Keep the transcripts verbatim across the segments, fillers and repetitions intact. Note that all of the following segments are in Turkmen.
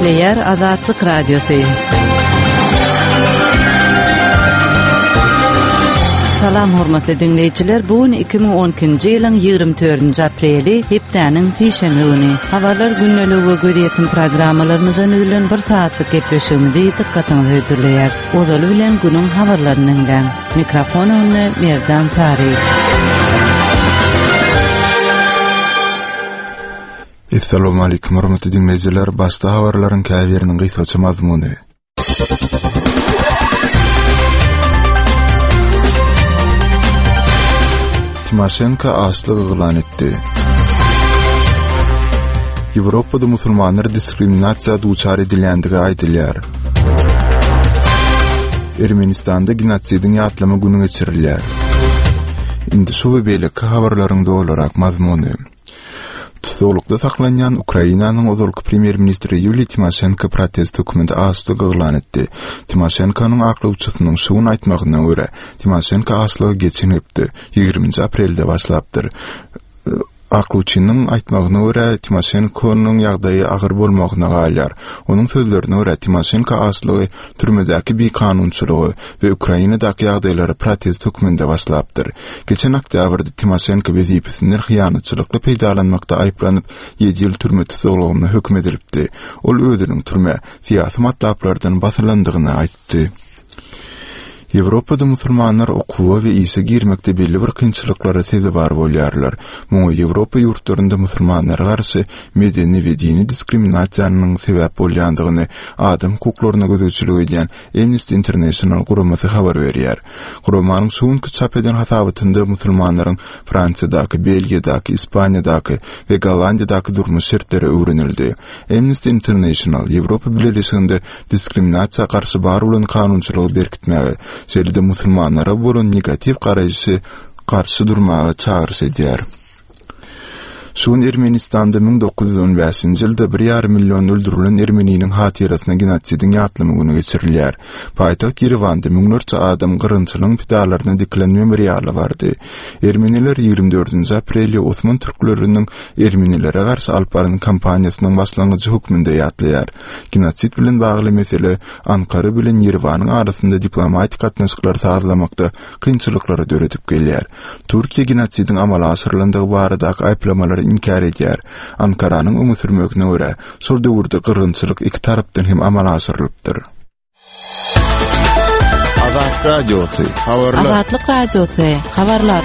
Dinleyer Azatlyk Radiosu. Salam hormatly dinleyijiler, bugün iki bin on ikinji ýylyň ýygrimi dördünji apreli hepdäniň sişeme güni. Habarlar günneligi görýän programmalarymyzdan üzülen bir saatlyk gepleşigimizde dikkatiňizi öýdürleýär. Ozaly bilen günüň habarlarynyň da mikrofon önüne Merdan Tary. Assalamu alaykum hormatly dinleyijiler, başda habarlaryň käbiriniň gysgaça mazmuny. Timoşenko aşlyk ýylan etdi. Ýewropada musulmanlar diskriminasiýa duçar edilýändigi aýdylýar. Ermenistanda genosidiň ýatlama güni geçirilýär. Indi şu we beýleki habarlaryň dolarak mazmuny. Tutuklukda saklanýan Ukrainanyň ozalky premier ministri Yuliy Timoşenko protest höküminde aşlyk ýylan etdi. Timoşenkonyň aklawçysynyň şuny aýtmagyna görä, Timoşenko aşlygy geçinipdi. ýygrimi aprelde başlapdyr. Aklawçynyň aýtmagyna görä, Timoşenkonyň ýagdaýy agyr bolmagyna galýar. Onuň sözlerine görä, Timoşenko aşlygy türmedäki bir kanunçylygy we Ukrainadaky ýagdaýlary protest höküminde başlapdyr. Geçen oktýabrda Timoşenko wezipesinden hyýanatçylykla peýdalanmakda aýplanyp ýedi ýyl türme tutulgyna hökm edilipdi. Ol özüniň türme syýasy matlaplardan basylandygyny aýtdy. Ýewropada musulmanlar okuwa we ýyşa girmekde belli bir kynçylyklara sezebar bolýarlar. Muňa Ýewropa ýurtlarynda musulmanlara garşy medeni we dini diskriminasiýanyň sebäp bolýandygyny adam hukuklaryna gözüçilik edýän Amnesty International guramasy habar berýär. Guramanyň suňky çap eden hasabatynda musulmanlaryň Fransiýadaky, Belgiýadaky, Ispaniýadaky we Gollandiýadaky durmuş şertleri öwrenildi. Amnesty International Ýewropa Birleşiginde diskriminasiýa garşy bar bolan kanunçylygy berkitmäge, şeýle musulmanlara bolan negativ garaýşy garşy durmagy çağrış edýär. Şuň Ermenistanda bin dokuz yüz on beşinji ýylda bir ýarym million öldürilen Ermeniniň hatirasyna genosidiň ýatlamy güni geçirilýär. Paýtaxt Ýerewanda miňlerçe adam gyrynçylygyň pidalaryna dikilen memorialy bardy. Ermeniler ýygrimi dördünji apreli Osman türkleriniň Ermenilere garşy alyp baran kampaniýasynyň başlangyjy hökmünde ýatlaýar. Genosid bilen bagly mesele Ankara bilen Ýerewanyň arasynda diplomatik gatnaşyklar sağlamakda kynçylyklara döredip gelýär. Türkiýe genosidiň amala aşyrylandygy baradaky aýplamalar inkar edýär. Ankaranyň öňe sürmegine görä, şol döwürde gyrynçylyk iki tarapdan hem amala aşyrylypdyr. Azat Radiosu, habarlar. Azatlyk Radiosu, habarlar.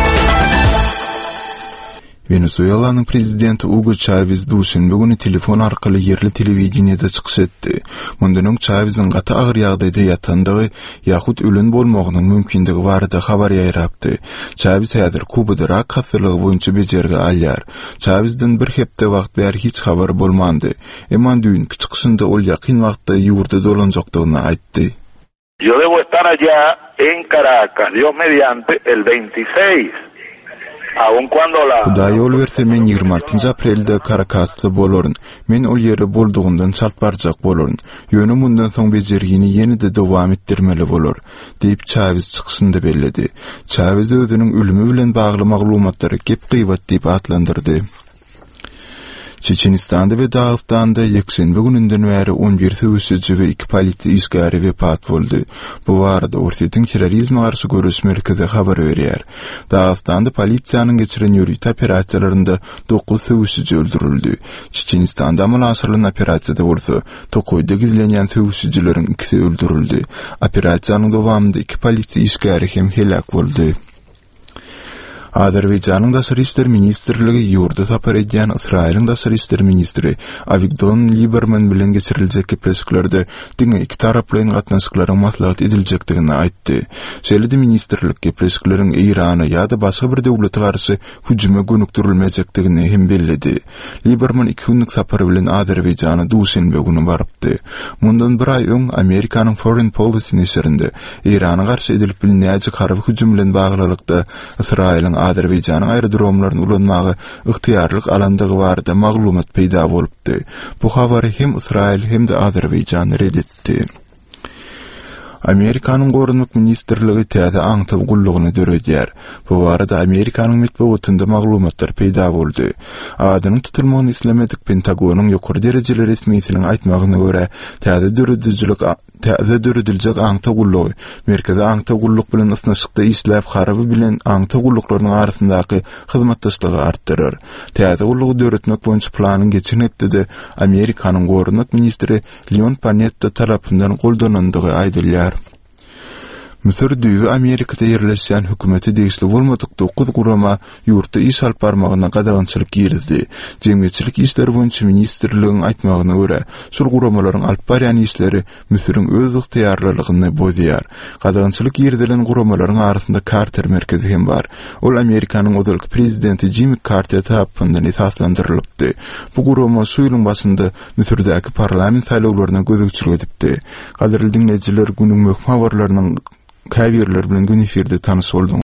Venezuelanyň prezidenti Hugo Chavez duşenbe güni telefon arkaly yerli telewizionyada çykyş etdi. Mundan öň Chavez'in gaty agyr ýagdaýda ýatandygy ýa-hut ölen bolmagynyň mümkindigi barada habar ýaýrapdy. Chavez häzir Kubada rak hastalygy boýunça bejerge alýar. Chavezden bir hepde wagt bäri hiç habar bolmandy. Emma düňkü çykyşynda ol ýakyn wagtda ýurda dolanjakdygyny aýtdy. Yo debo estar allá en Caracas, Dios mediante, el veintiséis. Hudaý ol berse men ýygrimi altinji aprelde Caracasda bolaryn. Men ol ýere boldugundan çalt barjak bolaryn. Ýöne mundan soň bejergini ýene-de dowam etdirmeli bolar, diýip Chavez çykyşynda belledi. Chavez özüniň ölümi bilen bagly maglumatlary gep gıýbat diýip atlandyrdy. Çeçenistanda ve Dağıstan'da yekşenbe gününden beri on bir söwüşçi ve iki polisiýa işgäri wepat boldy. Bu arada Orsetň terrorizme garşy görüş merkezi habar berýär. Dağıstanda polisiýanyň geçiren ýörüýt operasiýalarynda dokuz söwüşçi öldürildi. Çeçenistanda amal aşyrylan operasiýada bolsa, Tokoyda gizlenýän söwüşçileriň ikisi öldürildi. Operasiýanyň dowamında iki polisiýa işgäri hem helak boldy. Azerbaýjanyň daşary işler ministrligi ýurda tapar edýän Israýlyň daşary işler ministri Avigdor Lieberman bilen geçiriljek gepleşiklerde diňe iki taraplyň gatnaşyklaryň maslahat ediljekdigini aýtdy. Şeýle-de ministrlik gepleşikleriň Irana ýa-da başga bir döwlete garşy hüjüme gönükdirilmejekdigini hem belledi. Lieberman iki günlük sapary bilen Azerbaýjana duşenbe güni barypdy. Mundan bir ay öň Amerikanyň Foreign Policy neşrinde Irana garşy edilip bilinýäjek harby hüjüm bilen baglylykda Israýlyň Azerbaýjanyň aerodromlaryny ulanmagy ygtyýarlyk alandygy barada maglumat peýda bolupdy. Bu habary hem Israýl hem de Azerbaýjan reddetdi. Amerikanyň Gorunluk Ministrligi täze aňtyp gullugyny döredýär. Bu barada Amerikanyň metbuatynda maglumatlar peýda boldy. Adynyň tutulmagyny islemedik Pentagonyň ýokary derejeli resmiýetiniň aýtmagyna görä, täze dörediljilik täze dörediljilik aňtyp gullugy merkezi aňtyp gulluk bilen ysnaşykda işläp haraby bilen aňtyp gulluklarynyň arasyndaky hyzmatdaşlygy artdyrar. Täze gullugy döretmek boýunça planyň geçirnekde Amerikanyň Gorunluk Ministri Leon Panetta tarapyndan goldanandygy aýdylýar. Misir düýbi Amerikada ýerleşýän hökümeti degişli bolmadyk dokuz gurama ýurtda iş alyp barmagyna gadagynçylyk girizdi. Jemgyýetçilik işleri boýunça ministrligiň aýtmagyna görä, şol guramalaryň alyp barýan işleri Misiriň öz ygtyýarlylygyny bozýar. Gadagynçylyk giridilen guramalaryň arasynda Carter merkezi hem bar. Ol Amerikanyň özalky prezidenti Jimmy Carter tarapyndan esaslandyrylypdy. Bu gurama şu ýylyň başynda Misirdäki parlament saýlawlaryna gözegçilik edipdi. Gaderli dinleýijiler günüň möhüm habarlarynyň käbirler bilen gün efirde tanış boldum.